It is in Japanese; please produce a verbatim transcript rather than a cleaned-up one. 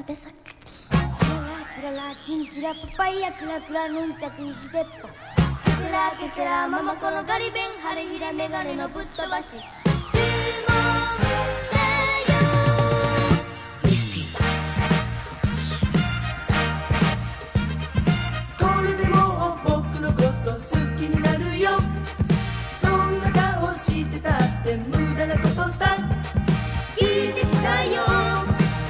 辺さっきチララチララチンチラパパイヤクラクラヌンチャク石鉄砲ケセラケセラママコのガリ弁晴れひらメガネのぶっ飛ばし注文